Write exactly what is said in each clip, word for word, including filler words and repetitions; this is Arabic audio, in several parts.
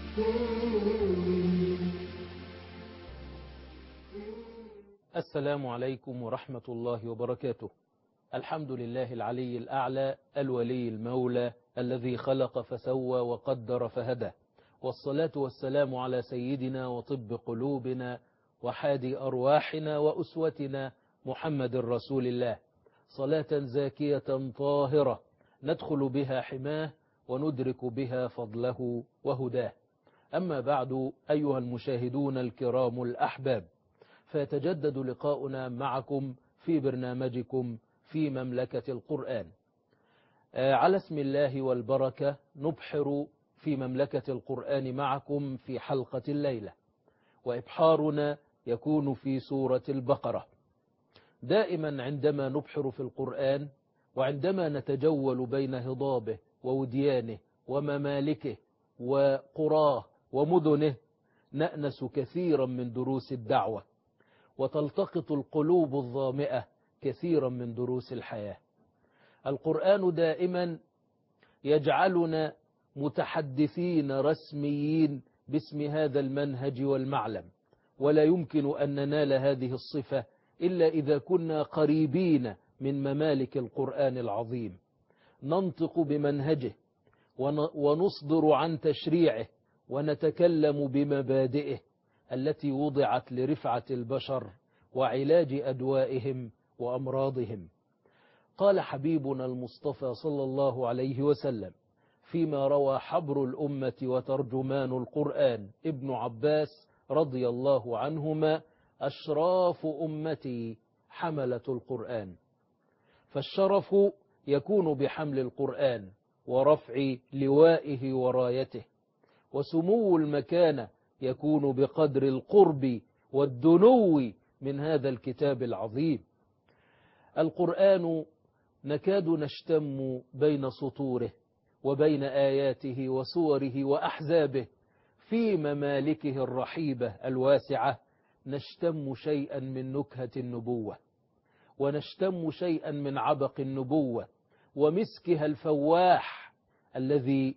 السلام عليكم ورحمة الله وبركاته. الحمد لله العلي الأعلى الولي المولى الذي خلق فسوى وقدر فهدى، والصلاة والسلام على سيدنا وطب قلوبنا وحادي أرواحنا وأسوتنا محمد رسول الله، صلاة زاكية طاهرة ندخل بها حماه وندرك بها فضله وهداه. أما بعد، أيها المشاهدون الكرام الأحباب، فيتجدد لقاؤنا معكم في برنامجكم في مملكة القرآن. على اسم الله والبركة نبحر في مملكة القرآن معكم في حلقة الليلة، وإبحارنا يكون في سورة البقرة. دائما عندما نبحر في القرآن وعندما نتجول بين هضابه ووديانه وممالكه وقراه ومدنه نأنس كثيرا من دروس الدعوة، وتلتقط القلوب الظامئة كثيرا من دروس الحياة. القرآن دائما يجعلنا متحدثين رسميين باسم هذا المنهج والمعلم، ولا يمكن أن ننال هذه الصفة إلا إذا كنا قريبين من ممالك القرآن العظيم، ننطق بمنهجه ونصدر عن تشريعه ونتكلم بمبادئه التي وضعت لرفعة البشر وعلاج أدوائهم وأمراضهم. قال حبيبنا المصطفى صلى الله عليه وسلم فيما روى حبر الأمة وترجمان القرآن ابن عباس رضي الله عنهما: أشراف أمتي حملة القرآن. فالشرف يكون بحمل القرآن ورفع لوائه ورايته، وسمو المكانة يكون بقدر القرب والدنو من هذا الكتاب العظيم. القرآن نكاد نشتم بين سطوره وبين آياته وصوره وأحزابه في ممالكه الرحيبة الواسعة، نشتم شيئا من نكهة النبوة، ونشتم شيئا من عبق النبوة ومسكها الفواح الذي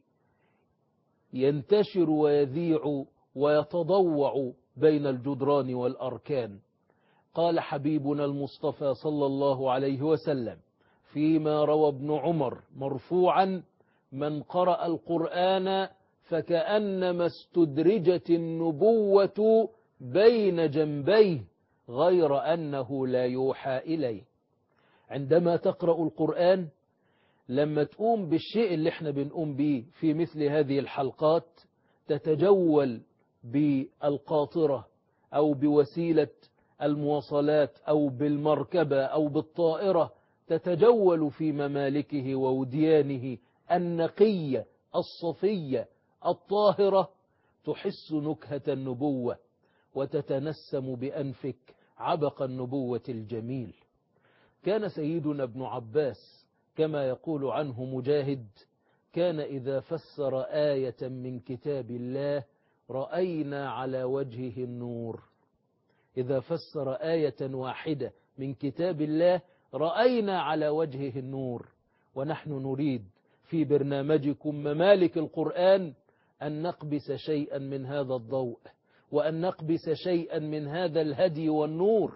ينتشر ويذيع ويتضوع بين الجدران والأركان. قال حبيبنا المصطفى صلى الله عليه وسلم فيما روى ابن عمر مرفوعا: من قرأ القرآن فكأنما استدرجت النبوة بين جنبيه غير أنه لا يوحى إليه. عندما تقرأ القرآن، لما تقوم بالشيء اللي احنا بنقوم به في مثل هذه الحلقات، تتجول بالقاطرة أو بوسيلة المواصلات أو بالمركبة أو بالطائرة، تتجول في ممالكه ووديانه النقية الصفية الطاهرة، تحس نكهة النبوة وتتنسم بأنفك عبق النبوة الجميل. كان سيدنا ابن عباس كما يقول عنه مجاهد: كان إذا فسر آية من كتاب الله رأينا على وجهه النور. إذا فسر آية واحدة من كتاب الله رأينا على وجهه النور. ونحن نريد في برنامجكم ممالك القرآن أن نقبس شيئا من هذا الضوء، وأن نقبس شيئا من هذا الهدي والنور.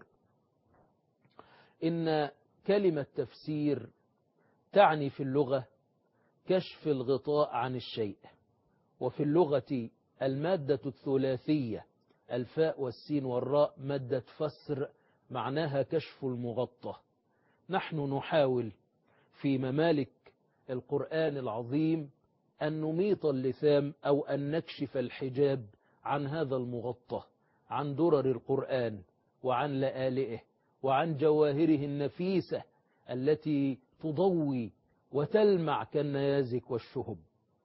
إن كلمة تفسير تعني في اللغة كشف الغطاء عن الشيء، وفي اللغة المادة الثلاثية الفاء والسين والراء مادة فسر معناها كشف المغطى. نحن نحاول في ممالك القرآن العظيم أن نميط اللثام أو أن نكشف الحجاب عن هذا المغطى، عن درر القرآن وعن لآلئه وعن جواهره النفيسة التي تضوي وتلمع كالنيازك والشهب.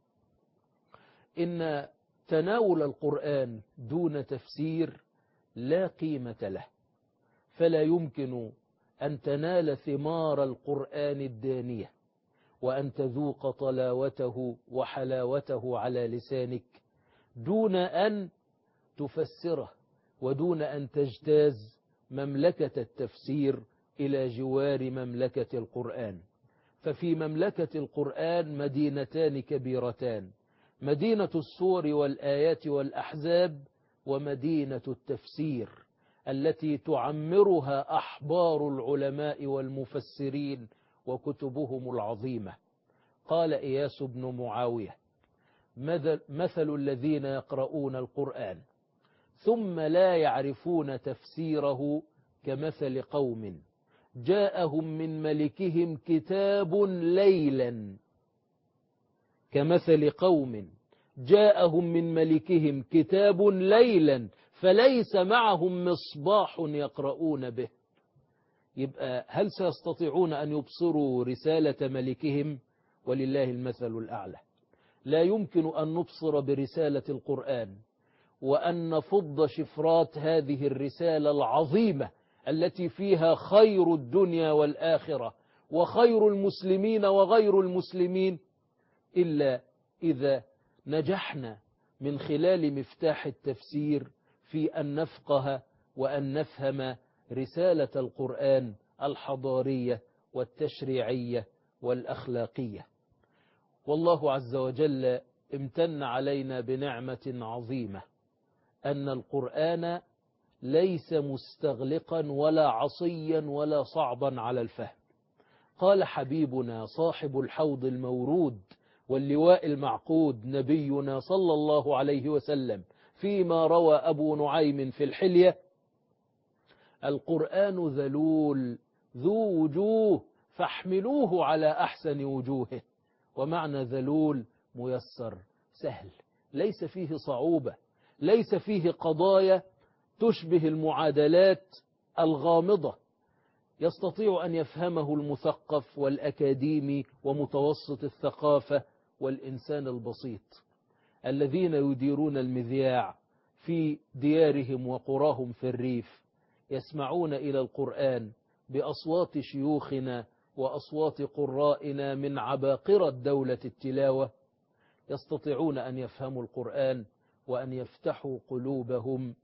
إن تناول القرآن دون تفسير لا قيمة له، فلا يمكن أن تنال ثمار القرآن الدانية وأن تذوق طلاوته وحلاوته على لسانك دون أن تفسره ودون أن تجتاز مملكة التفسير إلى جوار مملكة القرآن. ففي مملكة القرآن مدينتان كبيرتان: مدينة السور والآيات والأحزاب، ومدينة التفسير التي تعمرها أحبار العلماء والمفسرين وكتبهم العظيمة. قال إياس بن معاوية: مثل الذين يقرؤون القرآن ثم لا يعرفون تفسيره كمثل قوم جاءهم من ملكهم كتاب ليلا كمثل قوم جاءهم من ملكهم كتاب ليلا فليس معهم مصباح يقرؤون به. يبقى هل سيستطيعون أن يبصروا رسالة ملكهم؟ ولله المثل الأعلى. لا يمكن أن نبصر برسالة القرآن وأن نفض شفرات هذه الرسالة العظيمة التي فيها خير الدنيا والآخرة وخير المسلمين وغير المسلمين، إلا إذا نجحنا من خلال مفتاح التفسير في أن نفقه وأن نفهم رسالة القرآن الحضارية والتشريعية والأخلاقية. والله عز وجل امتن علينا بنعمة عظيمة، أن القرآن ليس مستغلقا ولا عصيا ولا صعبا على الفهم. قال حبيبنا صاحب الحوض المورود واللواء المعقود نبينا صلى الله عليه وسلم فيما روى أبو نعيم في الحلية: القرآن ذلول ذو وجوه فاحملوه على أحسن وجوهه. ومعنى ذلول ميسر سهل، ليس فيه صعوبة، ليس فيه قضايا تشبه المعادلات الغامضة، يستطيع أن يفهمه المثقف والأكاديمي ومتوسط الثقافة والإنسان البسيط الذين يديرون المذياع في ديارهم وقراهم في الريف، يسمعون إلى القرآن بأصوات شيوخنا وأصوات قرائنا من عباقرة دولة التلاوة، يستطيعون أن يفهموا القرآن وأن يفتحوا قلوبهم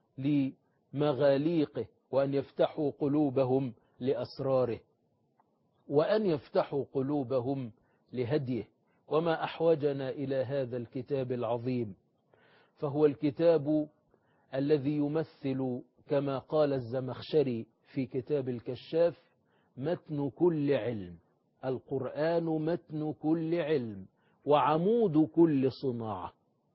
لمغاليقه وأن يفتحوا قلوبهم لأسراره وأن يفتحوا قلوبهم لهديه. وما أحوجنا إلى هذا الكتاب العظيم، فهو الكتاب الذي يمثل كما قال الزمخشري في كتاب الكشاف: متن كل علم. القرآن متن كل علم وعمود كل صناعة.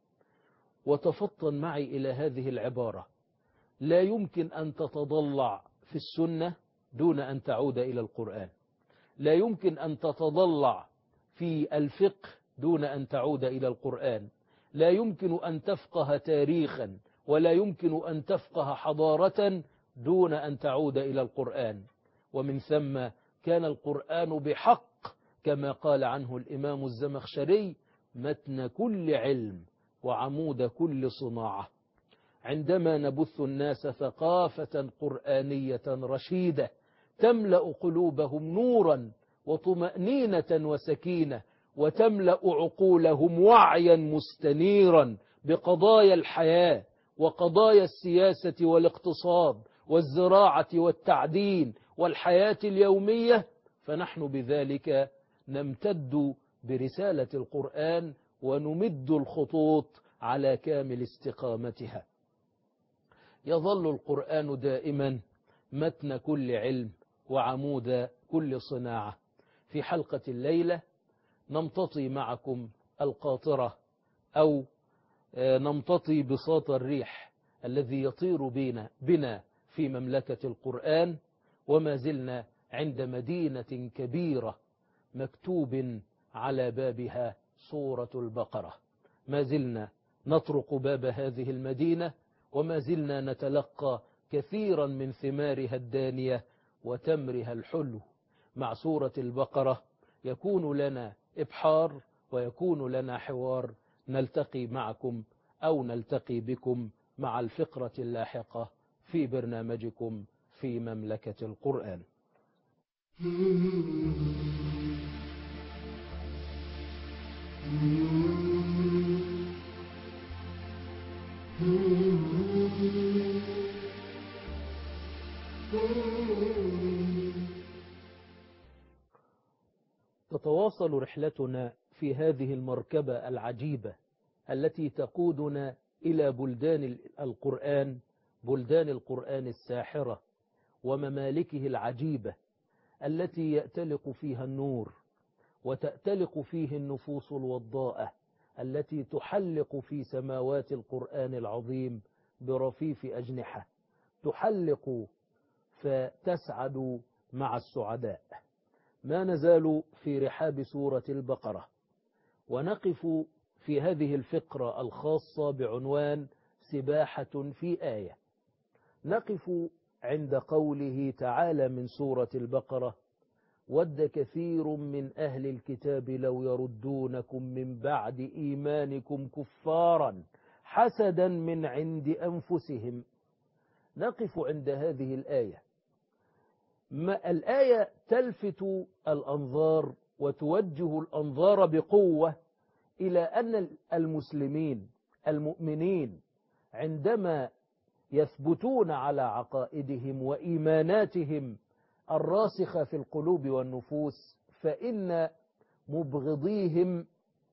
وتفطن معي إلى هذه العبارة: لا يمكن أن تتضلع في السنة دون أن تعود إلى القرآن، لا يمكن أن تتضلع في الفقه دون أن تعود إلى القرآن، لا يمكن أن تفقه تاريخا ولا يمكن أن تفقه حضارة دون أن تعود إلى القرآن. ومن ثم كان القرآن بحق كما قال عنه الإمام الزمخشري: متن كل علم وعمود كل صناعة. عندما نبث الناس ثقافة قرآنية رشيدة تملأ قلوبهم نورا وطمأنينة وسكينة، وتملأ عقولهم وعيا مستنيرا بقضايا الحياة وقضايا السياسة والاقتصاد والزراعة والتعدين والحياة اليومية، فنحن بذلك نمتد برسالة القرآن ونمد الخطوط على كامل استقامتها. يظل القرآن دائما متن كل علم وعمود كل صناعة. في حلقة الليلة نمتطي معكم القاطرة أو نمتطي بساط الريح الذي يطير بنا, بنا في مملكة القرآن، وما زلنا عند مدينة كبيرة مكتوب على بابها سورة البقرة. ما زلنا نطرق باب هذه المدينة وما زلنا نتلقى كثيرا من ثمارها الدانية وتمرها الحلو. مع سورة البقرة يكون لنا إبحار ويكون لنا حوار، نلتقي معكم أو نلتقي بكم مع الفقرة اللاحقة في برنامجكم في مملكة القرآن. تتواصل رحلتنا في هذه المركبة العجيبة التي تقودنا إلى بلدان القرآن، بلدان القرآن الساحرة وممالكه العجيبة التي يأتلق فيها النور وتأتلق فيه النفوس الوضاءة التي تحلق في سماوات القرآن العظيم برفيف أجنحة، تحلق فتسعد مع السعداء. ما نزال في رحاب سورة البقرة، ونقف في هذه الفقرة الخاصة بعنوان سباحة في آية. نقف عند قوله تعالى من سورة البقرة: ود كثير من أهل الكتاب لو يردونكم من بعد إيمانكم كفارا حسدا من عند أنفسهم. نقف عند هذه الآية. ما الآية تلفت الأنظار وتوجه الأنظار بقوة إلى أن المسلمين المؤمنين عندما يثبتون على عقائدهم وإيماناتهم الراسخة في القلوب والنفوس، فإن مبغضيهم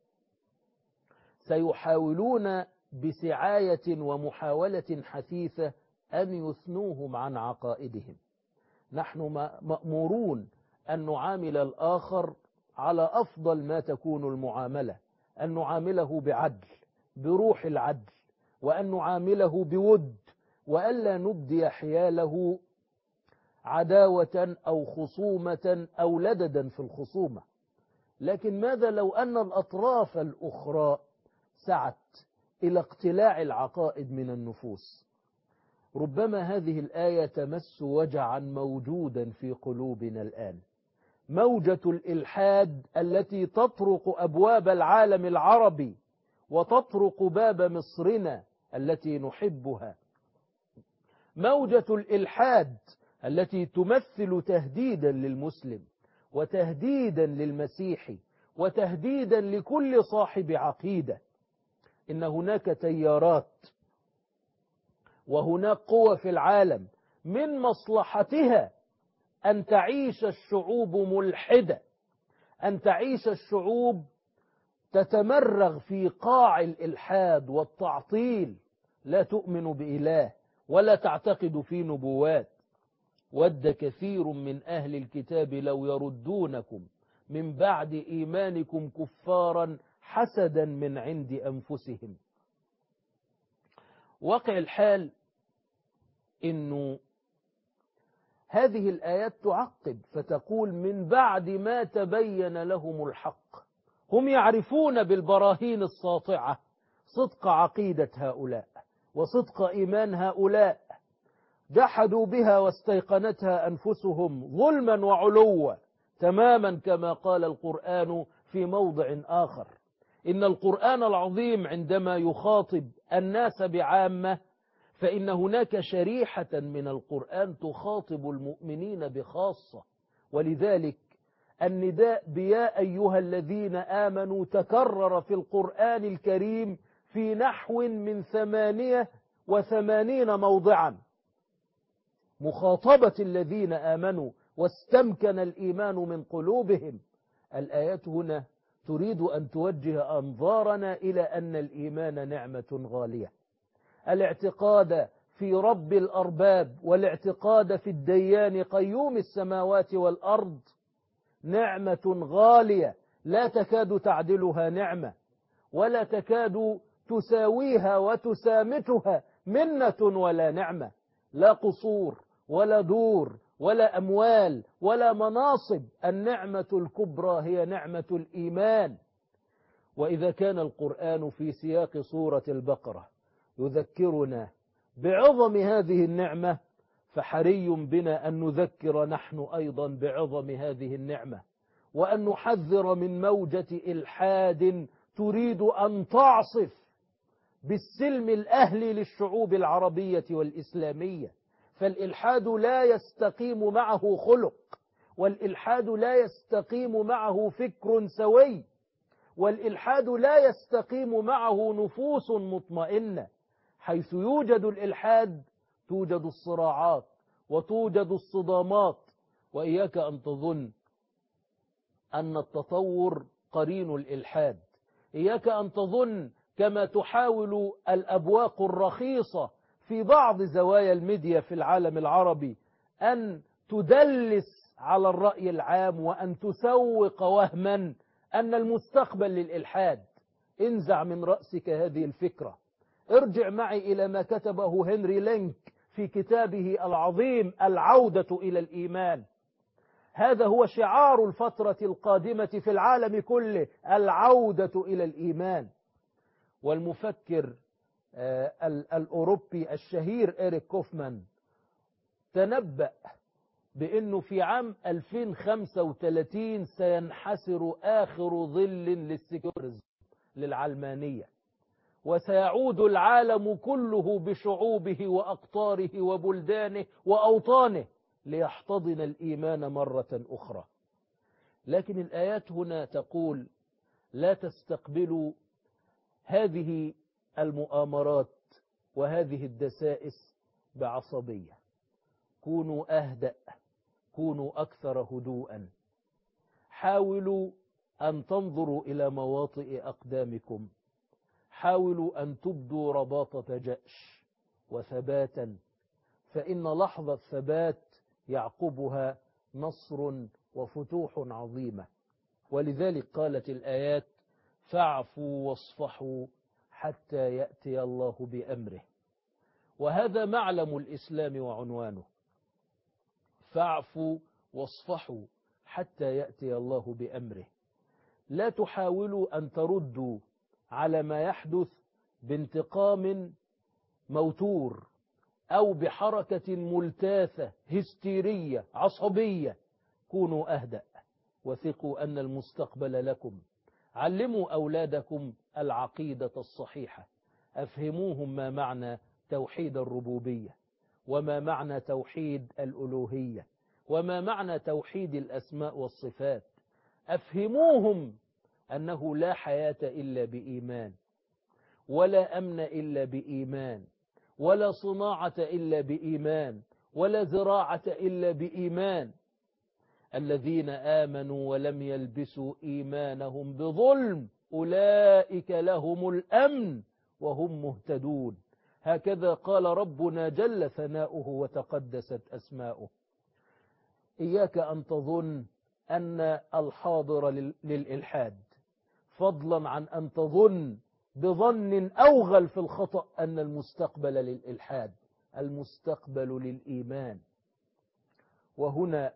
سيحاولون بسعاية ومحاولة حثيثة أن يثنوهم عن عقائدهم. نحن مأمورون أن نعامل الآخر على أفضل ما تكون المعاملة، أن نعامله بعدل بروح العدل، وأن نعامله بود، وألا نبدي حياله عداوة أو خصومة أو لددا في الخصومة. لكن ماذا لو أن الأطراف الأخرى سعت إلى اقتلاع العقائد من النفوس؟ ربما هذه الآية تمس وجعا موجودا في قلوبنا الآن، موجة الإلحاد التي تطرق أبواب العالم العربي وتطرق باب مصرنا التي نحبها، موجة الإلحاد التي تمثل تهديدا للمسلم وتهديدا للمسيحي وتهديدا لكل صاحب عقيدة. إن هناك تيارات وهناك قوى في العالم من مصلحتها أن تعيش الشعوب ملحدة، أن تعيش الشعوب تتمرغ في قاع الإلحاد والتعطيل، لا تؤمن بإله ولا تعتقد في نبوات. ود كثير من أهل الكتاب لو يردونكم من بعد إيمانكم كفارا حسدا من عند أنفسهم. واقع الحال إنه هذه الآيات تعقب فتقول: من بعد ما تبين لهم الحق. هم يعرفون بالبراهين الساطعة صدق عقيدة هؤلاء وصدق إيمان هؤلاء، جحدوا بها واستيقنتها أنفسهم ظلما وعلوا، تماما كما قال القرآن في موضع آخر. إن القرآن العظيم عندما يخاطب الناس بعامة فإن هناك شريحة من القرآن تخاطب المؤمنين بخاصة، ولذلك النداء بيا أيها الذين آمنوا تكرر في القرآن الكريم في نحو من ثمانية وثمانين موضعا، مخاطبة الذين آمنوا واستمكن الإيمان من قلوبهم. الآيات هنا تريد أن توجه أنظارنا إلى أن الإيمان نعمة غالية، الاعتقاد في رب الأرباب والاعتقاد في الديان قيوم السماوات والأرض نعمة غالية لا تكاد تعدلها نعمة، ولا تكاد تساويها وتسامتها منة ولا نعمة، لا قصور ولا دور ولا أموال ولا مناصب. النعمة الكبرى هي نعمة الإيمان. وإذا كان القرآن في سياق سورة البقرة يذكرنا بعظم هذه النعمة، فحري بنا أن نذكر نحن أيضا بعظم هذه النعمة، وأن نحذر من موجة إلحاد تريد أن تعصف بالسلم الأهلي للشعوب العربية والإسلامية. فالإلحاد لا يستقيم معه خلق، والإلحاد لا يستقيم معه فكر سوي، والإلحاد لا يستقيم معه نفوس مطمئنة. حيث يوجد الإلحاد توجد الصراعات وتوجد الصدامات. وإياك أن تظن أن التطور قرين الإلحاد، إياك أن تظن كما تحاول الأبواق الرخيصة في بعض زوايا الميديا في العالم العربي أن تدلس على الرأي العام وأن تسوق وهما أن المستقبل للإلحاد. انزع من رأسك هذه الفكرة. ارجع معي إلى ما كتبه هنري لينك في كتابه العظيم العودة إلى الإيمان. هذا هو شعار الفترة القادمة في العالم كله، العودة إلى الإيمان. والمفكر الأوروبي الشهير إريك كوفمان تنبأ بأنه في عام ألفين وخمسة وثلاثين سينحسر آخر ظل للسيكولاريزم للعلمانية، وسيعود العالم كله بشعوبه وأقطاره وبلدانه وأوطانه ليحتضن الإيمان مرة أخرى. لكن الآيات هنا تقول لا تستقبلوا هذه المؤامرات وهذه الدسائس بعصبية. كونوا أهدأ، كونوا أكثر هدوءا، حاولوا أن تنظروا إلى مواطئ أقدامكم، حاولوا أن تبدوا رباطة جأش وثباتا، فإن لحظة ثبات يعقبها نصر وفتوح عظيمة. ولذلك قالت الآيات فاعفوا واصفحوا حتى يأتي الله بأمره. وهذا معلم الإسلام وعنوانه، فاعفوا واصفحوا حتى يأتي الله بأمره. لا تحاولوا أن تردوا على ما يحدث بانتقام موتور أو بحركة ملتاثة هستيرية عصبية. كونوا أهدأ وثقوا أن المستقبل لكم. علموا أولادكم العقيدة الصحيحة، أفهموهم ما معنى توحيد الربوبية، وما معنى توحيد الألوهية، وما معنى توحيد الأسماء والصفات. أفهموهم أنه لا حياة إلا بإيمان، ولا أمن إلا بإيمان، ولا صناعة إلا بإيمان، ولا زراعة إلا بإيمان. الذين آمنوا ولم يلبسوا إيمانهم بظلم أولئك لهم الأمن وهم مهتدون. هكذا قال ربنا جل ثناؤه وتقدست أسماؤه. إياك أن تظن أن الحاضر للإلحاد، فضلا عن أن تظن بظن أوغل في الخطأ أن المستقبل للإلحاد. المستقبل للإيمان. وهنا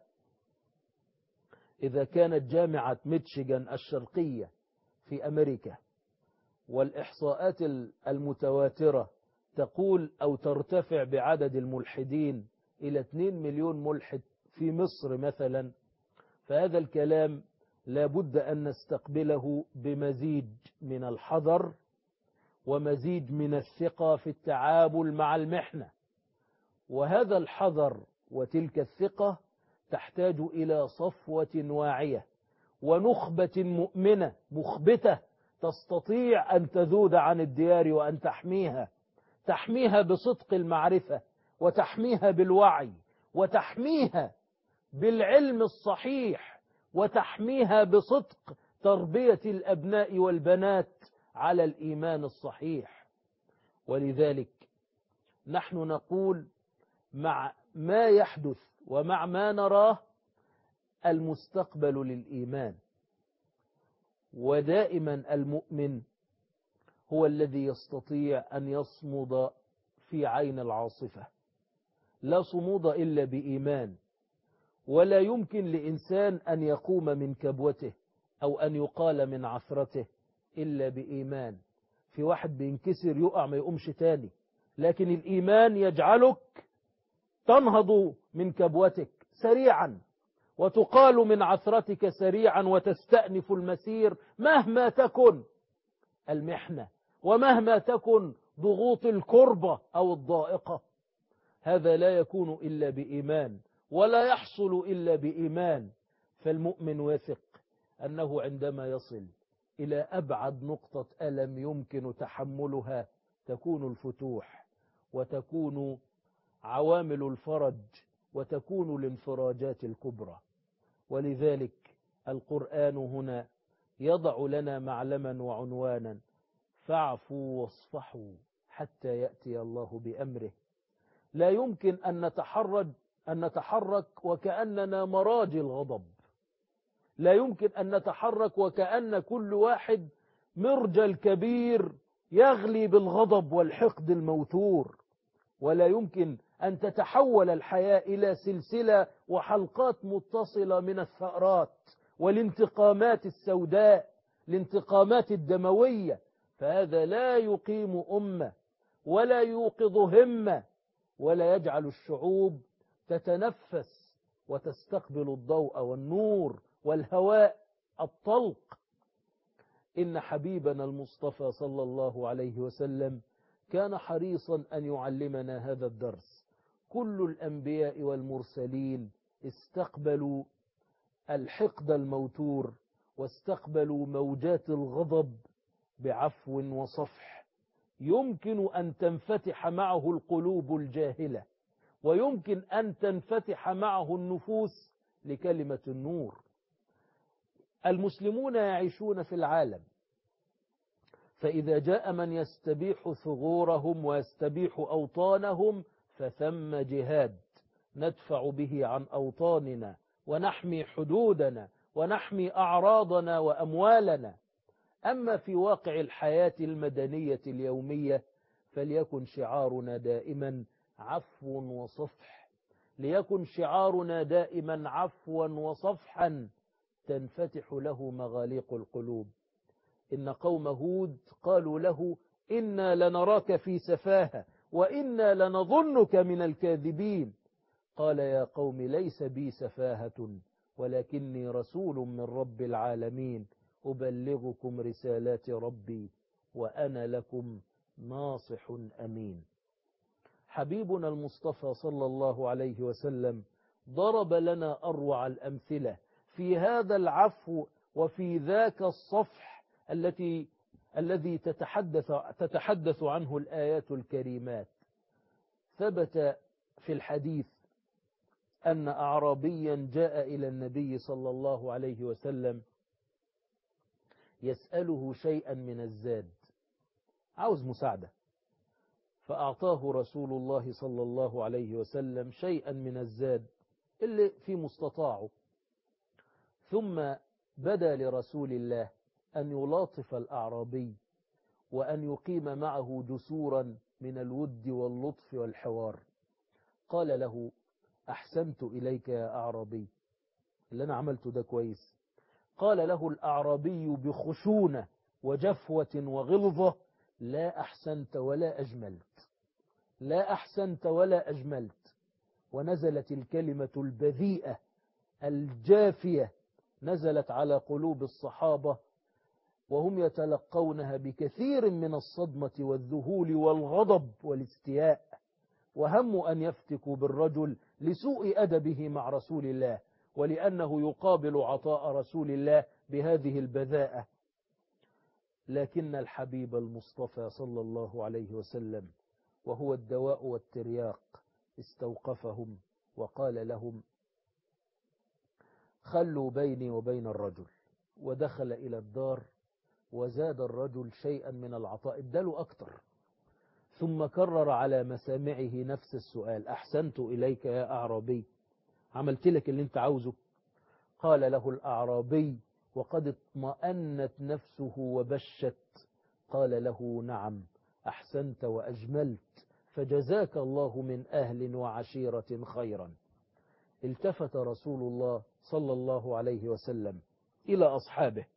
إذا كانت جامعة ميشيغان الشرقية في أمريكا والإحصاءات المتواترة تقول أو ترتفع بعدد الملحدين إلى اثنين مليون ملحد في مصر مثلا، فهذا الكلام لابد أن نستقبله بمزيج من الحذر ومزيج من الثقة في التعامل مع المحنة. وهذا الحذر وتلك الثقة تحتاج إلى صفوة واعية ونخبة مؤمنة مخبتة تستطيع أن تذود عن الديار وأن تحميها، تحميها بصدق المعرفة، وتحميها بالوعي، وتحميها بالعلم الصحيح، وتحميها بصدق تربية الأبناء والبنات على الإيمان الصحيح. ولذلك نحن نقول مع ما يحدث ومع ما نراه المستقبل للإيمان. ودائما المؤمن هو الذي يستطيع أن يصمد في عين العاصفة. لا صمود إلا بإيمان، ولا يمكن لإنسان أن يقوم من كبوته أو أن يقال من عثرته إلا بإيمان. في واحد بينكسر يقع ما يقومش تاني، لكن الإيمان يجعلك تنهض من كبوتك سريعا وتقال من عثرتك سريعا وتستأنف المسير مهما تكن المحنة ومهما تكن ضغوط الكربة أو الضائقة. هذا لا يكون إلا بإيمان ولا يحصل إلا بإيمان. فالمؤمن واثق أنه عندما يصل إلى أبعد نقطة ألم يمكن تحملها تكون الفتوح، وتكون عوامل الفرج، وتكون الانفراجات الكبرى. ولذلك القرآن هنا يضع لنا معلما وعنوانا: فاعفوا واصفحوا حتى يأتي الله بأمره. لا يمكن أن نتحرك أن نتحرك وكأننا مراجي الغضب، لا يمكن أن نتحرك وكأن كل واحد مرجل كبير يغلي بالغضب والحقد الموتور، ولا يمكن أن تتحول الحياة إلى سلسلة وحلقات متصلة من الثأرات والانتقامات السوداء، الانتقامات الدموية، فهذا لا يقيم أمة ولا يوقظ همة ولا يجعل الشعوب تتنفس وتستقبل الضوء والنور والهواء الطلق. إن حبيبنا المصطفى صلى الله عليه وسلم كان حريصا أن يعلمنا هذا الدرس. كل الأنبياء والمرسلين استقبلوا الحقد الموتور واستقبلوا موجات الغضب بعفو وصفح. يمكن أن تنفتح معه القلوب الجاهلة، ويمكن أن تنفتح معه النفوس لكلمة النور. المسلمون يعيشون في العالم، فإذا جاء من يستبيح ثغورهم ويستبيح أوطانهم فثم جهاد ندفع به عن أوطاننا ونحمي حدودنا ونحمي أعراضنا وأموالنا. أما في واقع الحياة المدنية اليومية فليكن شعارنا دائما عفو وصفح، ليكن شعارنا دائما عفوا وصفحا تنفتح له مغاليق القلوب. إن قوم هود قالوا له إنا لنراك في سفاهة وإنا لنظنك من الكاذبين. قال يا قوم ليس بي سفاهة ولكني رسول من رب العالمين أبلغكم رسالات ربي وأنا لكم ناصح أمين. حبيبنا المصطفى صلى الله عليه وسلم ضرب لنا أروع الأمثلة في هذا العفو وفي ذاك الصفح التي الذي تتحدث تتحدث عنه الآيات الكريمات. ثبت في الحديث أن أعرابيا جاء إلى النبي صلى الله عليه وسلم يسأله شيئا من الزاد، عاوز مساعدة، فأعطاه رسول الله صلى الله عليه وسلم شيئا من الزاد اللي في مستطاعه، ثم بدا لرسول الله أن يلاطف الأعرابي وأن يقيم معه جسورا من الود واللطف والحوار. قال له أحسنت إليك يا أعرابي، اللي أنا عملته ده كويس. قال له الأعرابي بخشونة وجفوة وغلظة لا أحسنت ولا أجملت، لا أحسنت ولا أجملت. ونزلت الكلمة البذيئة الجافية، نزلت على قلوب الصحابة وهم يتلقونها بكثير من الصدمة والذهول والغضب والاستياء، وهموا أن يفتكوا بالرجل لسوء أدبه مع رسول الله ولأنه يقابل عطاء رسول الله بهذه البذاءة. لكن الحبيب المصطفى صلى الله عليه وسلم وهو الدواء والترياق استوقفهم وقال لهم خلوا بيني وبين الرجل، ودخل إلى الدار وزاد الرجل شيئا من العطاء، اداله أكتر، ثم كرر على مسامعه نفس السؤال أحسنت إليك يا أعرابي، عملت لك اللي انت عاوزه؟ قال له الأعرابي وقد اطمأنت نفسه وبشت، قال له نعم أحسنت وأجملت فجزاك الله من أهل وعشيرة خيرا. التفت رسول الله صلى الله عليه وسلم إلى أصحابه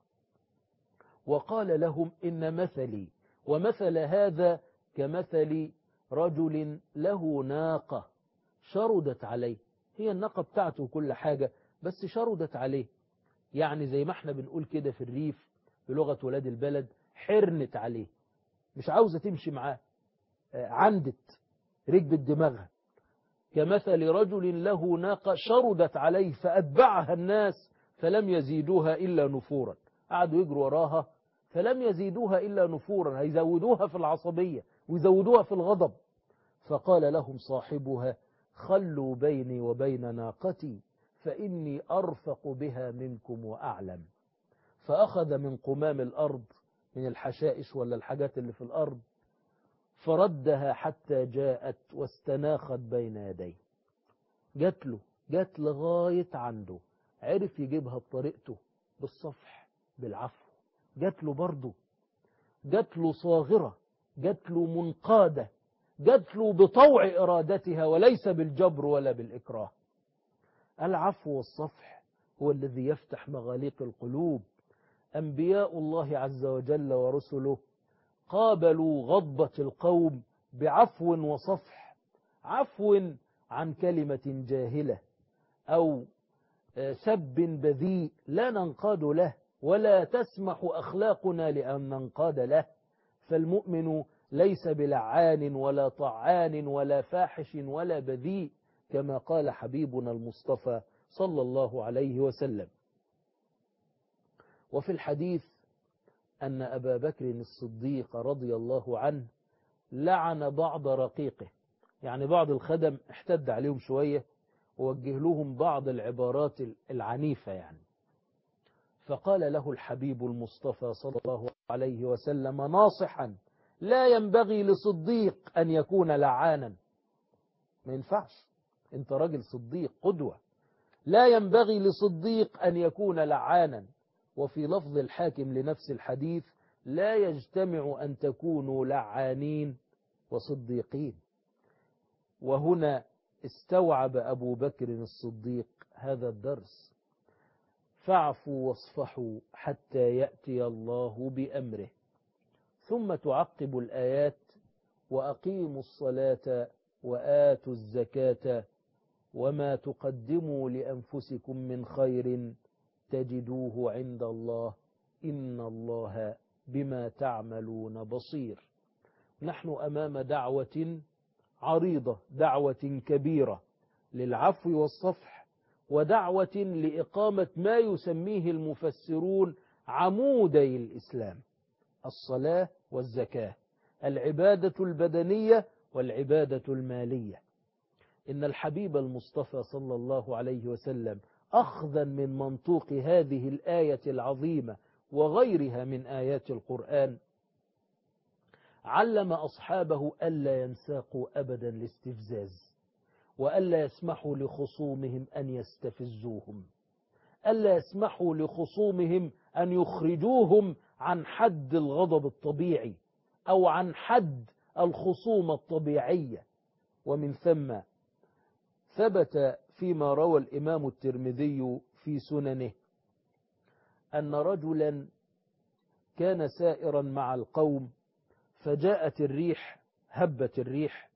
وقال لهم إن مثلي ومثل هذا كمثل رجل له ناقة شردت عليه، هي الناقة بتاعته كل حاجة بس شردت عليه، يعني زي ما احنا بنقول كده في الريف بلغة ولاد البلد حرنت عليه، مش عاوزة تمشي معاه، عندت ركبت دماغها. كمثل رجل له ناقة شردت عليه فأتبعها الناس فلم يزيدوها إلا نفورا، قعدوا يجروا وراها فلم يزيدوها إلا نفورا، هيزودوها في العصبية ويزودوها في الغضب. فقال لهم صاحبها خلوا بيني وبين ناقتي فإني أرفق بها منكم وأعلم. فأخذ من قمام الأرض من الحشائش ولا الحاجات اللي في الأرض، فردها حتى جاءت واستناخت بين يديه. جات له، جات لغاية عنده، عرف يجيبها بطريقته، بالصفح، بالعفو. جات له برضه، جات له صاغرة، جات له منقادة، جات له بطوع إرادتها وليس بالجبر ولا بالإكراه. العفو والصفح هو الذي يفتح مغاليق القلوب. أنبياء الله عز وجل ورسله قابلوا غضبة القوم بعفو وصفح. عفو عن كلمة جاهلة أو سب بذيء لا ننقاد له ولا تسمح أخلاقنا لأن ننقاد له. فالمؤمن ليس بلعان ولا طعان ولا فاحش ولا بذيء، كما قال حبيبنا المصطفى صلى الله عليه وسلم. وفي الحديث أن أبا بكر الصديق رضي الله عنه لعن بعض رقيقه، يعني بعض الخدم احتد عليهم شوية ووجه لهم بعض العبارات العنيفة يعني. فقال له الحبيب المصطفى صلى الله عليه وسلم ناصحا: لا ينبغي لصديق أن يكون لعانا. ما ينفعش، انت راجل صديق قدوة، لا ينبغي لصديق أن يكون لعانا. وفي لفظ الحاكم لنفس الحديث: لا يجتمع أن تكونوا لعانين وصديقين. وهنا استوعب أبو بكر الصديق هذا الدرس: فاعفوا واصفحوا حتى يأتي الله بأمره. ثم تعقب الآيات: وأقيموا الصلاة وآتوا الزكاة وما تقدموا لأنفسكم من خير تجدوه عند الله إن الله بما تعملون بصير. نحن أمام دعوة عريضة، دعوة كبيرة للعفو والصفح، ودعوة لإقامة ما يسميه المفسرون عمودي الإسلام: الصلاة والزكاة، العبادة البدنية والعبادة المالية. إن الحبيب المصطفى صلى الله عليه وسلم أخذا من منطوق هذه الآية العظيمة وغيرها من آيات القرآن علم أصحابه ألا ينساقوا أبدا لاستفزاز، وألا يسمحوا لخصومهم أن يستفزوهم، ألا يسمحوا لخصومهم أن يخرجوهم عن حد الغضب الطبيعي أو عن حد الخصومة الطبيعية. ومن ثم ثبت فيما روى الإمام الترمذي في سننه أن رجلا كان سائرا مع القوم، فجاءت الريح، هبت الريح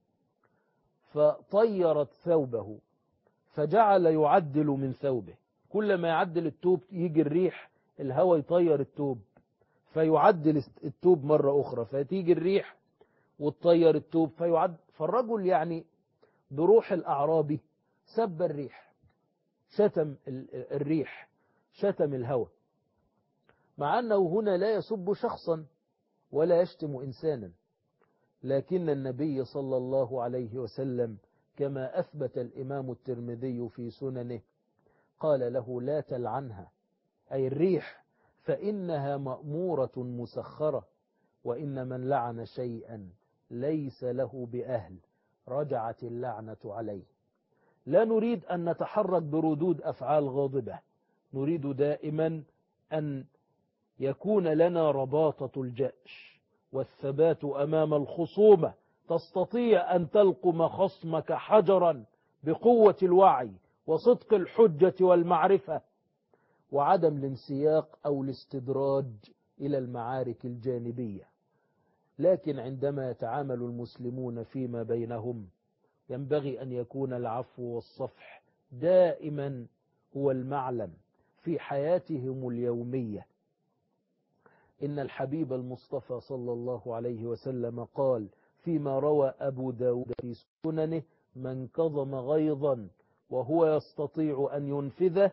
فطيرت ثوبه، فجعل يعدل من ثوبه. كل ما يعدل التوب يجي الريح، الهواء يطير التوب، فيعدل التوب مرة أخرى، فتيجي الريح وتطير التوب فيعد. فالرجل يعني بروح الأعرابي سب الريح، شتم الريح، شتم الهواء، مع أنه هنا لا يسب شخصا ولا يشتم إنسانا، لكن النبي صلى الله عليه وسلم كما أثبت الإمام الترمذي في سننه قال له: لا تلعنها، أي الريح، فإنها مأمورة مسخرة، وإن من لعن شيئا ليس له بأهل رجعت اللعنة عليه. لا نريد أن نتحرك بردود أفعال غاضبة، نريد دائما أن يكون لنا رباطة الجأش والثبات أمام الخصومة، تستطيع أن تلقم خصمك حجرا بقوة الوعي وصدق الحجة والمعرفة، وعدم الانسياق أو الاستدراج إلى المعارك الجانبية. لكن عندما يتعامل المسلمون فيما بينهم ينبغي أن يكون العفو والصفح دائما هو المعلم في حياتهم اليومية. إن الحبيب المصطفى صلى الله عليه وسلم قال فيما روى أبو داود في سننه: من كظم غيظا وهو يستطيع أن ينفذه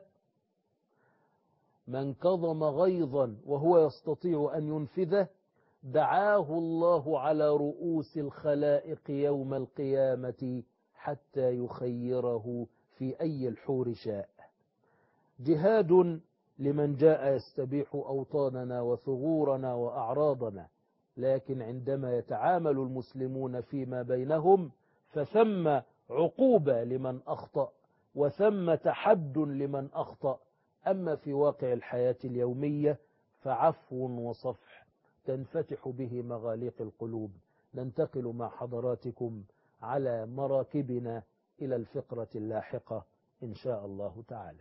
من كظم غيظا وهو يستطيع أن ينفذه دعاه الله على رؤوس الخلائق يوم القيامة حتى يخيره في أي الحور شاء. جهاد لمن جاء يستبيح أوطاننا وثغورنا وأعراضنا، لكن عندما يتعامل المسلمون فيما بينهم فثم عقوبة لمن أخطأ وثم تحد لمن أخطأ. أما في واقع الحياة اليومية فعفو وصفح تنفتح به مغاليق القلوب. ننتقل مع حضراتكم على مراكبنا إلى الفقرة اللاحقة إن شاء الله تعالى.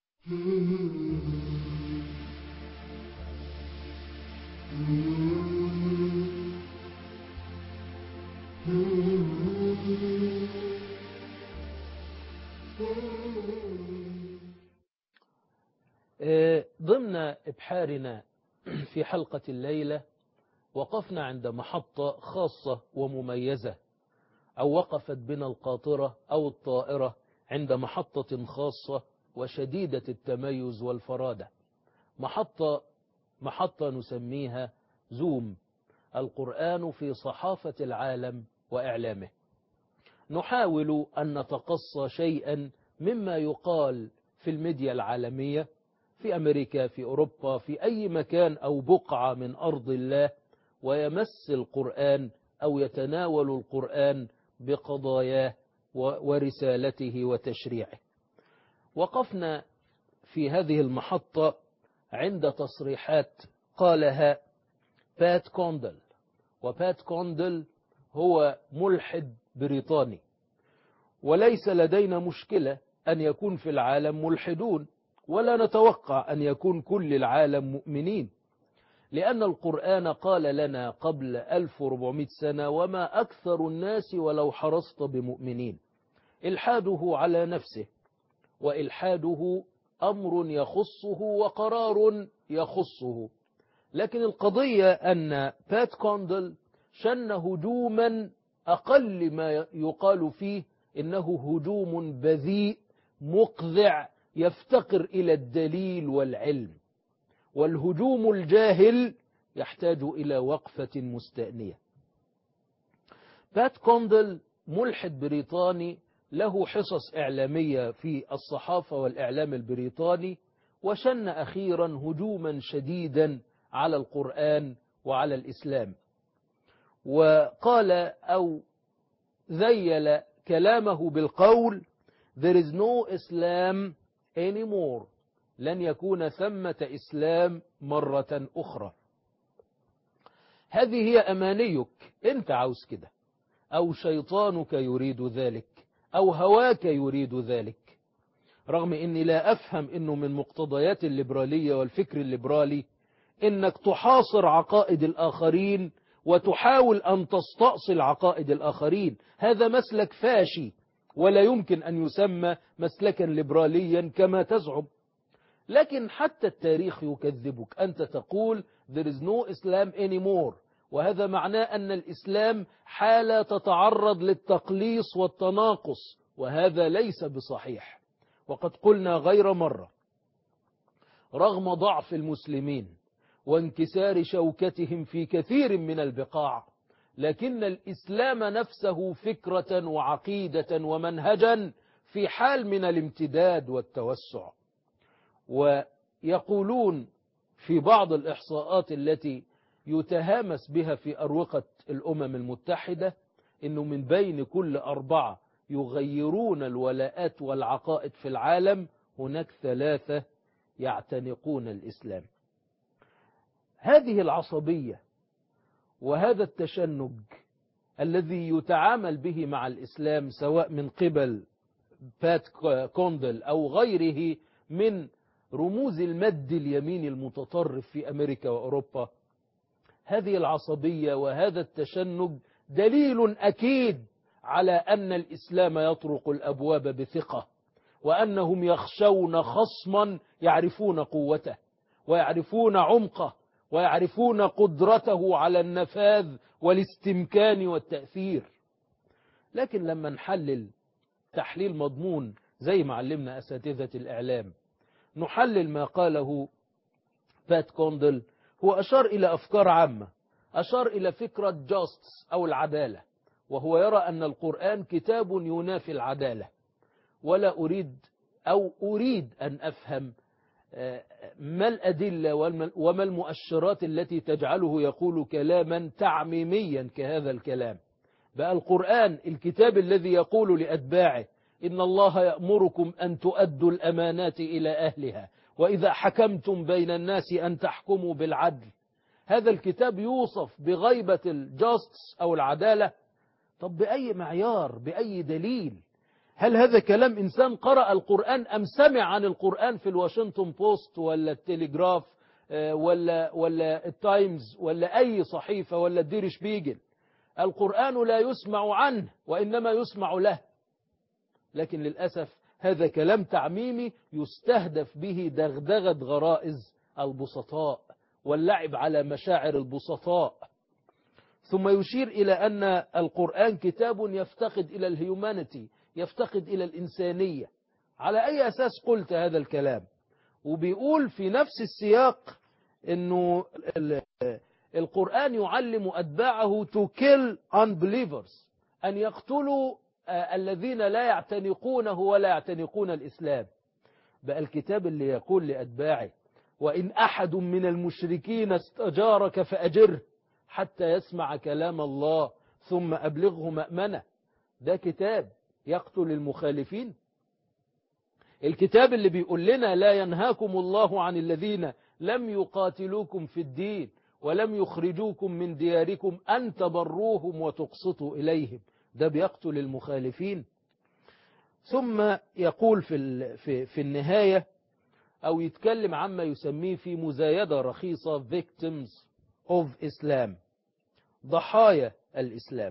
ضمن إبحارنا في حلقة الليلة وقفنا عند محطة خاصة ومميزة، أو وقفت بنا القاطرة أو الطائرة عند محطة خاصة وشديدة التميز والفرادة، محطة محطة نسميها زوم، القرآن في صحافة العالم وإعلامه. نحاول أن نتقصى شيئا مما يقال في الميديا العالمية في أمريكا، في أوروبا، في أي مكان أو بقعة من أرض الله، ويمس القرآن أو يتناول القرآن بقضاياه ورسالته وتشريعه. وقفنا في هذه المحطة عند تصريحات قالها بات كوندل، وبات كوندل هو ملحد بريطاني، وليس لدينا مشكلة أن يكون في العالم ملحدون، ولا نتوقع أن يكون كل العالم مؤمنين، لأن القرآن قال لنا قبل ألف وأربعمائة سنة: وما أكثر الناس ولو حرصت بمؤمنين. إلحاده على نفسه، وإلحاده أمر يخصه وقرار يخصه. لكن القضية أن بات كوندل شن هجوما أقل ما يقال فيه إنه هجوم بذيء مقذع يفتقر إلى الدليل والعلم، والهجوم الجاهل يحتاج إلى وقفة مستأنية. بات كوندل ملحد بريطاني له حصص إعلامية في الصحافة والإعلام البريطاني، وشن أخيرا هجوما شديدا على القرآن وعلى الإسلام، وقال أو ذيل كلامه بالقول: There is no Islam anymore، لن يكون ثمة إسلام مرة أخرى. هذه هي أمانيك، أنت عاوز كده، أو شيطانك يريد ذلك، أو هواك يريد ذلك. رغم أني لا أفهم أنه من مقتضيات الليبرالية والفكر الليبرالي أنك تحاصر عقائد الآخرين وتحاول أن تستأصل عقائد الآخرين. هذا مسلك فاشي ولا يمكن أن يسمى مسلكا ليبراليا كما تزعم. لكن حتى التاريخ يكذبك، أنت تقول there is no Islam anymore، وهذا معناه أن الإسلام حالة تتعرض للتقليص والتناقص، وهذا ليس بصحيح. وقد قلنا غير مرة، رغم ضعف المسلمين وانكسار شوكتهم في كثير من البقاع، لكن الإسلام نفسه فكرة وعقيدة ومنهجا في حال من الامتداد والتوسع. ويقولون في بعض الإحصاءات التي يتهامس بها في أروقة الأمم المتحدة إنه من بين كل أربعة يغيرون الولاءات والعقائد في العالم هناك ثلاثة يعتنقون الإسلام. هذه العصبية وهذا التشنج الذي يتعامل به مع الإسلام سواء من قبل بات كوندل أو غيره من رموز المد اليمين المتطرف في أمريكا وأوروبا، هذه العصبية وهذا التشنج دليل أكيد على أن الإسلام يطرق الأبواب بثقة، وأنهم يخشون خصما يعرفون قوته ويعرفون عمقه ويعرفون قدرته على النفاذ والاستمكان والتأثير. لكن لما نحلل تحليل مضمون زي ما علمنا أساتذة الإعلام، نحلل ما قاله بات كوندل، هو أشار إلى أفكار عامة، أشار إلى فكرة جاستس أو العدالة، وهو يرى أن القرآن كتاب ينافي العدالة. ولا أريد أو أريد أن أفهم ما الأدلة وما المؤشرات التي تجعله يقول كلاما تعميميا كهذا الكلام؟ بقى القرآن الكتاب الذي يقول لأتباعه إن الله يأمركم أن تؤدوا الأمانات إلى أهلها وإذا حكمتم بين الناس أن تحكموا بالعدل، هذا الكتاب يوصف بغيبة الجاستس أو العدالة؟ طب بأي معيار، بأي دليل؟ هل هذا كلام إنسان قرأ القرآن أم سمع عن القرآن في الواشنطن بوست ولا التليجراف ولا, ولا التايمز ولا أي صحيفة ولا الدير شبيجل؟ القرآن لا يسمع عنه وإنما يسمع له. لكن للأسف هذا كلام تعميمي يستهدف به دغدغة غرائز البسطاء واللعب على مشاعر البسطاء. ثم يشير إلى أن القرآن كتاب يفتقد إلى الهيومانيتي، يفتقد إلى الإنسانية. على أي أساس قلت هذا الكلام؟ وبيقول في نفس السياق أنه القرآن يعلم أتباعه to kill unbelievers، أن يقتلوا الذين لا يعتنقونه ولا يعتنقون الإسلام. بقى الكتاب اللي يقول لأتباعه وإن أحد من المشركين استجارك فأجره حتى يسمع كلام الله ثم أبلغه مأمنة، ده كتاب يقتل المخالفين؟ الكتاب اللي بيقول لنا لا ينهاكم الله عن الذين لم يقاتلوكم في الدين ولم يخرجوكم من دياركم أن تبروهم وتقسطوا إليهم، ده بيقتل المخالفين؟ ثم يقول في في في النهاية أو يتكلم عما يسميه في مزايدة رخيصة victims of Islam، ضحايا الإسلام.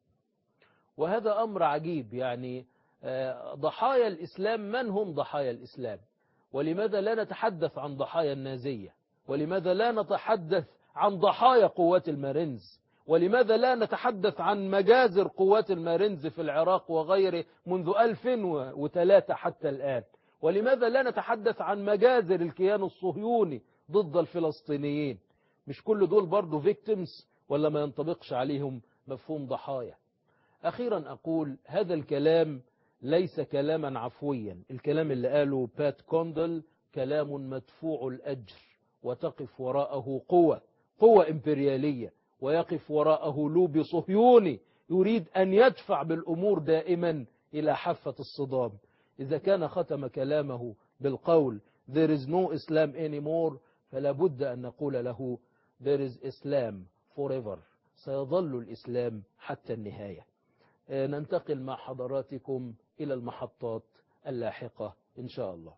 وهذا أمر عجيب، يعني ضحايا الإسلام، من هم ضحايا الإسلام؟ ولماذا لا نتحدث عن ضحايا النازية؟ ولماذا لا نتحدث عن ضحايا قوات المارينز؟ ولماذا لا نتحدث عن مجازر قوات المارينز في العراق وغيره منذ ألفين وثلاثة حتى الآن؟ ولماذا لا نتحدث عن مجازر الكيان الصهيوني ضد الفلسطينيين؟ مش كل دول برضو فيكتيمز ولا ما ينطبقش عليهم مفهوم ضحايا؟ أخيرا أقول هذا الكلام ليس كلاما عفويا. الكلام اللي قاله بات كوندل كلام مدفوع الأجر، وتقف وراءه قوة قوة إمبريالية، ويقف وراءه لوبي صهيوني يريد أن يدفع بالأمور دائما إلى حافة الصدام. إذا كان ختم كلامه بالقول there is no Islam anymore، فلا بد أن نقول له there is Islam forever، سيظل الإسلام حتى النهاية. ننتقل مع حضراتكم إلى المحطات اللاحقة إن شاء الله.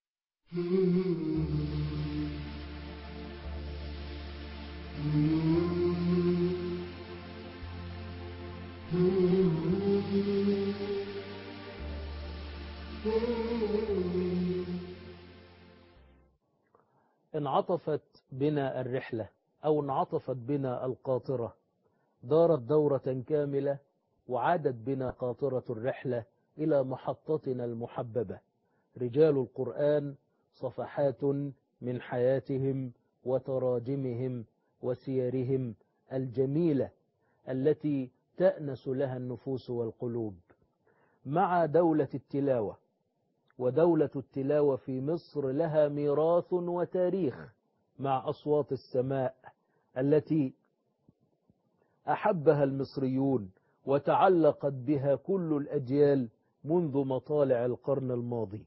انعطفت بنا الرحلة أو انعطفت بنا القاطرة، دارت دورة كاملة وعادت بنا قاطرة الرحلة إلى محطتنا المحببة. رجال القرآن صفحات من حياتهم وتراجمهم وسيرهم الجميلة التي تأنس لها النفوس والقلوب. مع دولة التلاوة، ودولة التلاوة في مصر لها ميراث وتاريخ مع أصوات السماء التي أحبها المصريون وتعلقت بها كل الأجيال منذ مطالع القرن الماضي.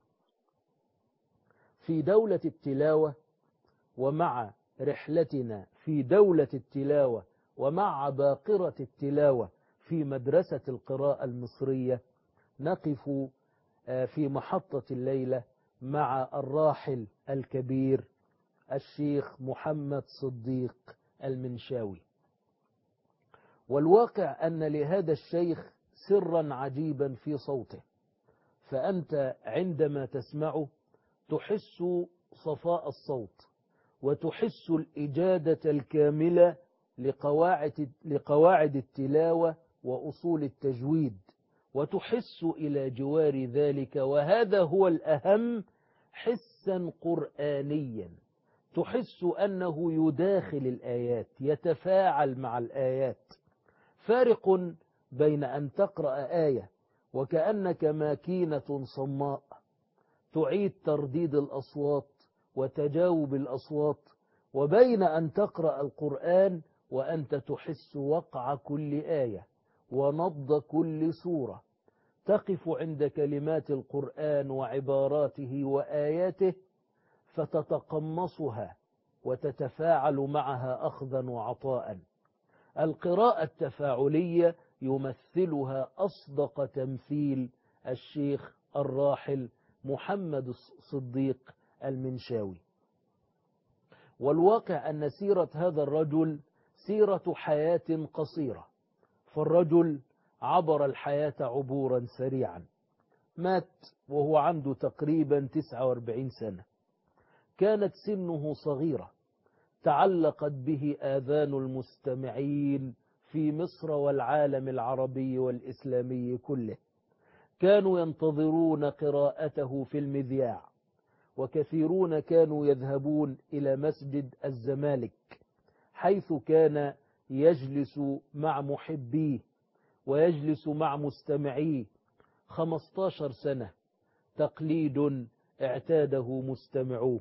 في دولة التلاوة ومع رحلتنا في دولة التلاوة ومع عباقرة التلاوة في مدرسة القراءة المصرية، نقف في محطة الليلة مع الراحل الكبير الشيخ محمد صديق المنشاوي. والواقع أن لهذا الشيخ سرا عجيبا في صوته، فأنت عندما تسمعه تحس صفاء الصوت وتحس الإجادة الكاملة لقواعد, لقواعد التلاوة وأصول التجويد، وتحس إلى جوار ذلك، وهذا هو الأهم، حسا قرآنيا، تحس أنه يداخل الآيات، يتفاعل مع الآيات. فارق بين أن تقرأ آية وكأنك ماكينة صماء تعيد ترديد الأصوات وتجاوب الأصوات، وبين أن تقرأ القرآن وأنت تحس وقع كل آية ونبض كل سورة، تقف عند كلمات القرآن وعباراته وآياته فتتقمصها وتتفاعل معها أخذا وعطاء. القراءة التفاعلية يمثلها أصدق تمثيل الشيخ الراحل محمد صديق المنشاوي. والواقع أن سيرة هذا الرجل سيرة حياة قصيرة، فالرجل عبر الحياة عبورا سريعا، مات وهو عنده تقريبا تسعة وأربعين سنة، كانت سنه صغيرة، تعلقت به آذان المستمعين في مصر والعالم العربي والإسلامي كله، كانوا ينتظرون قراءته في المذياع، وكثيرون كانوا يذهبون إلى مسجد الزمالك حيث كان يجلس مع محبيه ويجلس مع مستمعيه خمسة عشر سنة، تقليد اعتاده مستمعوه.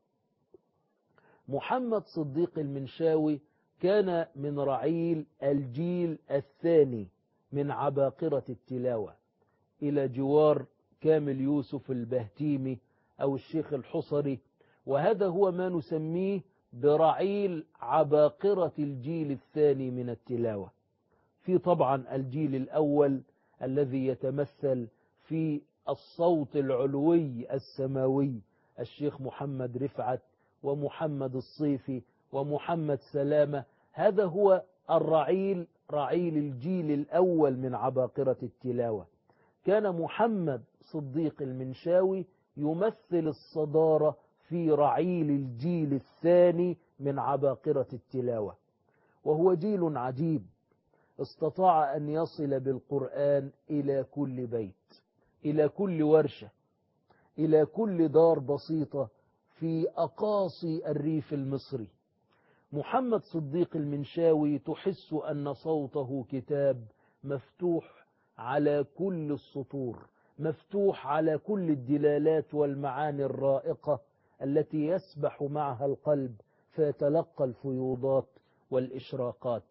محمد صديق المنشاوي كان من رعيل الجيل الثاني من عباقرة التلاوة، إلى جوار كامل يوسف البهتيمي أو الشيخ الحصري، وهذا هو ما نسميه برعيل عباقرة الجيل الثاني من التلاوة. في طبعا الجيل الأول الذي يتمثل في الصوت العلوي السماوي، الشيخ محمد رفعت ومحمد الصيفي ومحمد سلامة، هذا هو الرعيل، رعيل الجيل الأول من عباقرة التلاوة. كان محمد صديق المنشاوي يمثل الصدارة في رعيل الجيل الثاني من عباقرة التلاوة، وهو جيل عجيب استطاع أن يصل بالقرآن إلى كل بيت، إلى كل ورشة، إلى كل دار بسيطة في أقاصي الريف المصري. محمد صديق المنشاوي تحس أن صوته كتاب مفتوح على كل السطور، مفتوح على كل الدلالات والمعاني الرائقة التي يسبح معها القلب فيتلقى الفيوضات والإشراقات.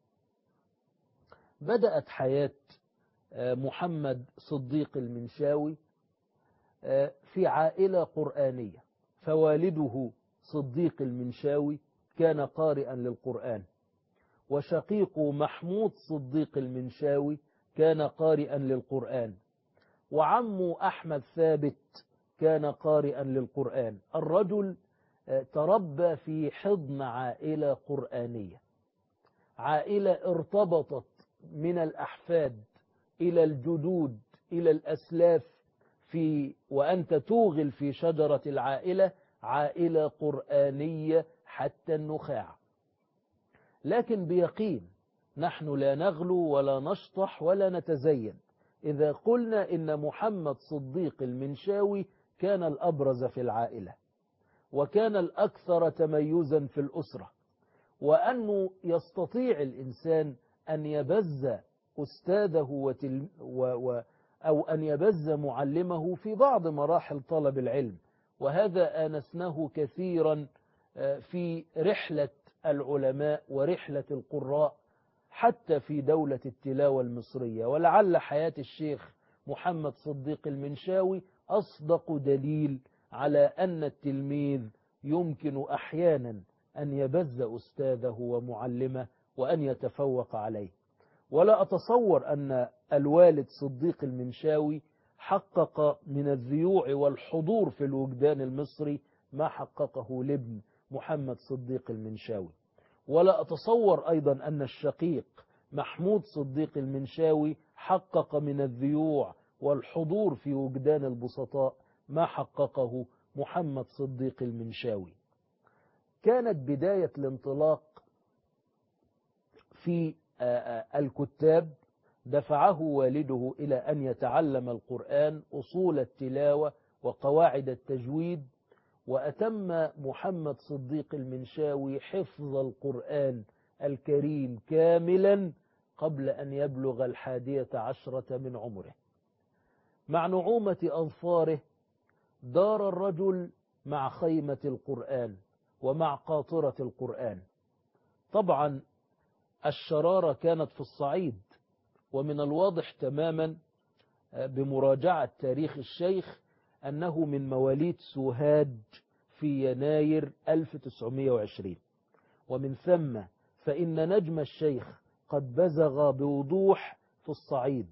بدأت حياة محمد صديق المنشاوي في عائلة قرآنية، فوالده صديق المنشاوي كان قارئا للقرآن، وشقيقه محمود صديق المنشاوي كان قارئا للقرآن، وعمه أحمد ثابت كان قارئا للقرآن. الرجل تربى في حضن عائلة قرآنية، عائلة ارتبطت من الأحفاد إلى الجدود إلى الأسلاف، في وأنت توغل في شجرة العائلة عائلة قرآنية حتى النخاع. لكن بيقين نحن لا نغلو ولا نشطح ولا نتزين إذا قلنا إن محمد صديق المنشاوي كان الأبرز في العائلة، وكان الأكثر تميزا في الأسرة، وأنه يستطيع الإنسان أن يبز أستاذه وتل و و أو أن يبز معلمه في بعض مراحل طلب العلم، وهذا آنسناه كثيرا في رحلة العلماء ورحلة القراء حتى في دولة التلاوة المصرية. ولعل حياة الشيخ محمد صديق المنشاوي أصدق دليل على أن التلميذ يمكن أحيانا أن يبز أستاذه ومعلمه وأن يتفوق عليه. ولا أتصور أن الوالد صديق المنشاوي حقق من الذيوع والحضور في الوجدان المصري ما حققه لابن محمد صديق المنشاوي. ولا أتصور أيضا أن الشقيق محمود صديق المنشاوي حقق من الذيوع والحضور في وجدان البسطاء ما حققه محمد صديق المنشاوي. كانت بداية الانطلاق في الكتاب دفعه والده إلى أن يتعلم القرآن، أصول التلاوة وقواعد التجويد، وأتم محمد صديق المنشاوي حفظ القرآن الكريم كاملا قبل أن يبلغ الحادية عشرة من عمره. مع نعومة أظفاره دار الرجل مع خيمة القرآن ومع قاطرة القرآن. طبعا الشرارة كانت في الصعيد، ومن الواضح تماما بمراجعة تاريخ الشيخ أنه من مواليد سوهاج في يناير ألف وتسعمائة وعشرين، ومن ثم فإن نجم الشيخ قد بزغ بوضوح في الصعيد.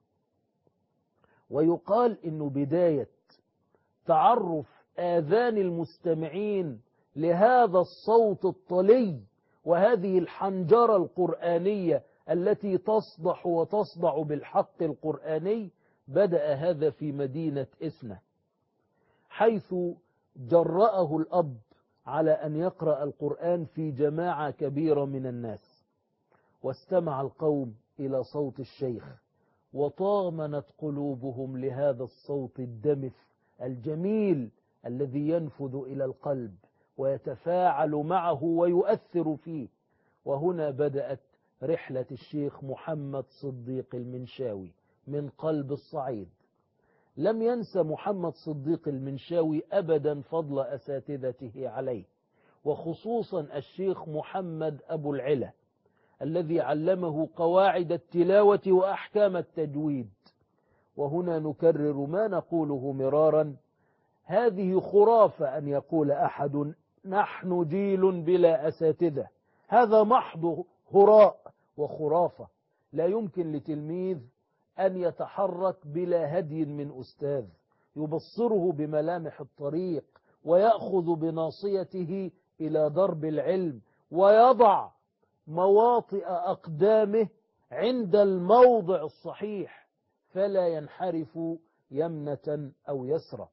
ويقال إنه بداية تعرف آذان المستمعين لهذا الصوت الطلي وهذه الحنجرة القرآنية التي تصدح وتصدع بالحق القرآني بدأ هذا في مدينة إسنا، حيث جرأه الأب على أن يقرأ القرآن في جماعة كبيرة من الناس. واستمع القوم إلى صوت الشيخ وطامنت قلوبهم لهذا الصوت الدمث الجميل الذي ينفذ إلى القلب ويتفاعل معه ويؤثر فيه. وهنا بدأت رحلة الشيخ محمد صديق المنشاوي من قلب الصعيد. لم ينسى محمد صديق المنشاوي أبدا فضل أساتذته عليه، وخصوصا الشيخ محمد أبو العلا الذي علمه قواعد التلاوة وأحكام التجويد. وهنا نكرر ما نقوله مرارا: هذه خرافة أن يقول أحد نحن جيل بلا أساتذة، هذا محض هراء وخرافة. لا يمكن لتلميذ أن يتحرك بلا هدي من أستاذ يبصره بملامح الطريق ويأخذ بناصيته إلى درب العلم ويضع مواطئ أقدامه عند الموضع الصحيح فلا ينحرف يمنة أو يسرى.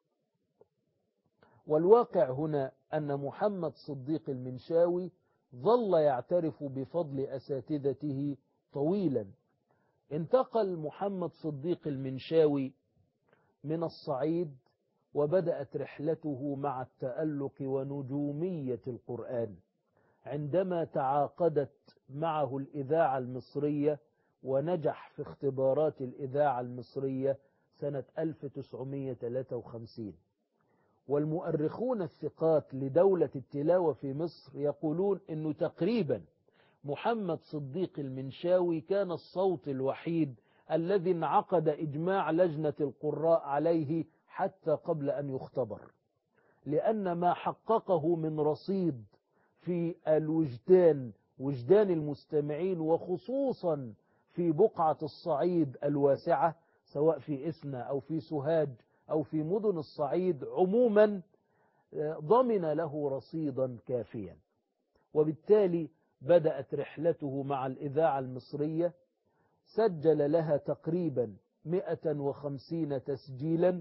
والواقع هنا أن محمد صديق المنشاوي ظل يعترف بفضل أساتذته طويلا. انتقل محمد صديق المنشاوي من الصعيد وبدأت رحلته مع التألق ونجومية القرآن عندما تعاقدت معه الإذاعة المصرية ونجح في اختبارات الإذاعة المصرية سنة ألف وتسعمائة وثلاثة وخمسين. والمؤرخون الثقات لدولة التلاوة في مصر يقولون أنه تقريبا محمد صديق المنشاوي كان الصوت الوحيد الذي انعقد إجماع لجنة القراء عليه حتى قبل أن يختبر، لأن ما حققه من رصيد في الوجدان وجدان المستمعين، وخصوصا في بقعة الصعيد الواسعة سواء في إسنا أو في سوهاج أو في مدن الصعيد عموما، ضمن له رصيدا كافيا. وبالتالي بدأت رحلته مع الإذاعة المصرية، سجل لها تقريبا مئة وخمسين تسجيلا،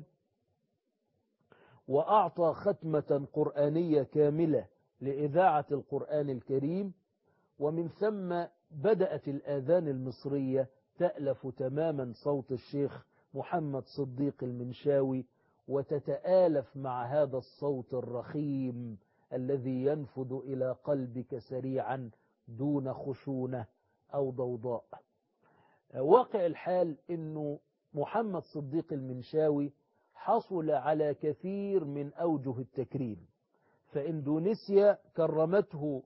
وأعطى ختمة قرآنية كاملة لإذاعة القرآن الكريم. ومن ثم بدأت الآذان المصرية تألف تماما صوت الشيخ محمد صديق المنشاوي وتتآلف مع هذا الصوت الرخيم الذي ينفذ إلى قلبك سريعا دون خشونة أو ضوضاء. واقع الحال أنه محمد صديق المنشاوي حصل على كثير من أوجه التكريم، فإندونيسيا كرمته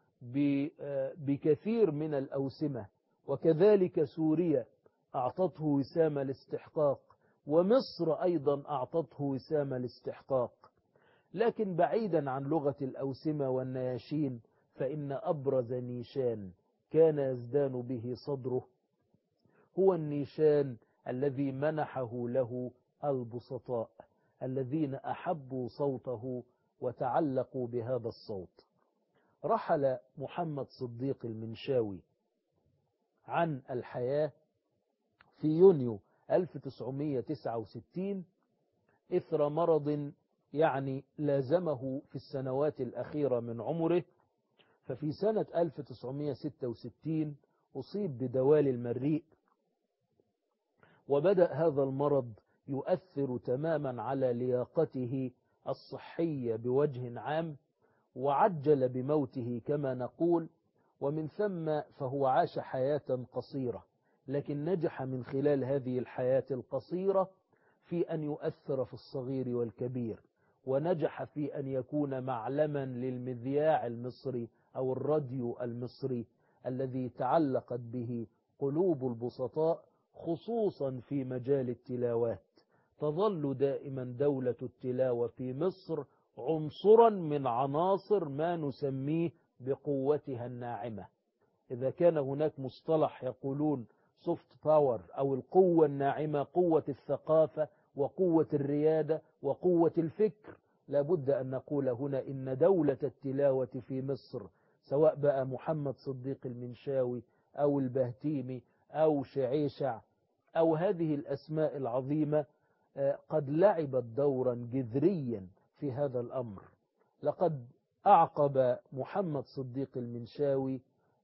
بكثير من الأوسمة، وكذلك سوريا أعطته وسام الاستحقاق، ومصر أيضا أعطته وسام الاستحقاق. لكن بعيدا عن لغة الأوسمة والنياشين، فإن أبرز نيشان كان يزدان به صدره هو النيشان الذي منحه له البسطاء الذين أحبوا صوته وتعلقوا بهذا الصوت. رحل محمد صديق المنشاوي عن الحياة في يونيو ألف وتسعمائة وتسعة وستين إثر مرض يعني لازمه في السنوات الأخيرة من عمره. ففي سنة ألف وتسعمائة وستة وستين أصيب بدوال المريء، وبدأ هذا المرض يؤثر تماما على لياقته الصحية بوجه عام، وعجل بموته كما نقول. ومن ثم فهو عاش حياة قصيرة، لكن نجح من خلال هذه الحياة القصيرة في أن يؤثر في الصغير والكبير، ونجح في أن يكون معلما للمذياع المصري أو الراديو المصري الذي تعلقت به قلوب البسطاء خصوصا في مجال التلاوات. تظل دائما دولة التلاوة في مصر عنصرا من عناصر ما نسميه بقوتها الناعمة. إذا كان هناك مصطلح يقولون سوفت باور أو القوة الناعمة، قوة الثقافة وقوة الريادة وقوة الفكر، لابد أن نقول هنا إن دولة التلاوة في مصر سواء بقى محمد صديق المنشاوي أو البهتيمي أو شعيشع أو هذه الأسماء العظيمة قد لعبت دورا جذريا في هذا الأمر. لقد أعقب محمد صديق المنشاوي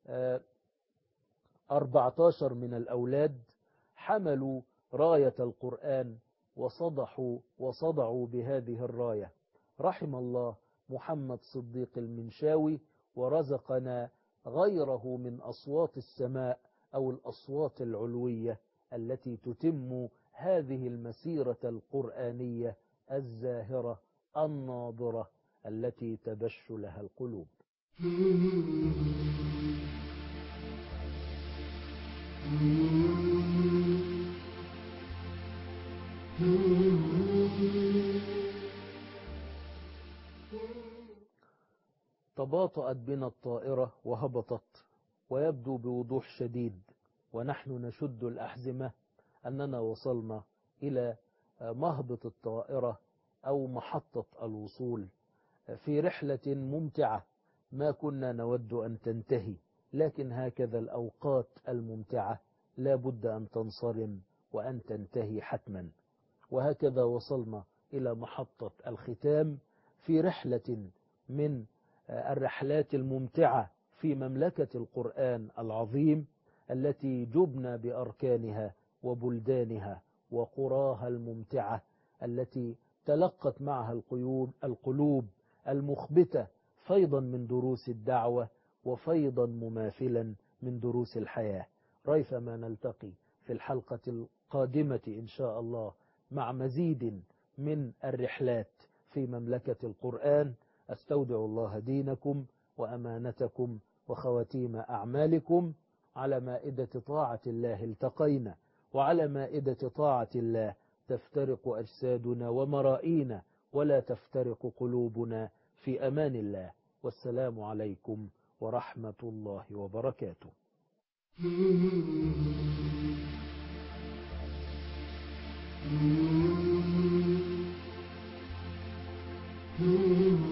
أربعة عشر من الأولاد حملوا راية القرآن وصدحوا وصدعوا بهذه الراية. رحم الله محمد صديق المنشاوي ورزقنا غيره من أصوات السماء أو الأصوات العلوية التي تتم هذه المسيرة القرآنية الزاهرة الناظرة التي تبش لها القلوب. تباطأت بنا الطائرة وهبطت، ويبدو بوضوح شديد ونحن نشد الأحزمة أننا وصلنا إلى مهبط الطائرة أو محطة الوصول في رحلة ممتعة ما كنا نود أن تنتهي، لكن هكذا الأوقات الممتعة لا بد أن تنصرم وأن تنتهي حتما. وهكذا وصلنا إلى محطة الختام في رحلة من الرحلات الممتعة في مملكة القرآن العظيم التي جبنا بأركانها وبلدانها وقراها الممتعة التي تلقت معها القيوب القلوب المخبتة فيضا من دروس الدعوة وفيضا مماثلا من دروس الحياة. ريثما نلتقي في الحلقة القادمة إن شاء الله مع مزيد من الرحلات في مملكة القرآن. أستودع الله دينكم وأمانتكم وخواتيم أعمالكم. على مائدة طاعة الله التقينا، وعلى مائدة طاعة الله تفترق أجسادنا ومرائينا ولا تفترق قلوبنا. في أمان الله، والسلام عليكم ورحمة الله وبركاته. Mm-hmm.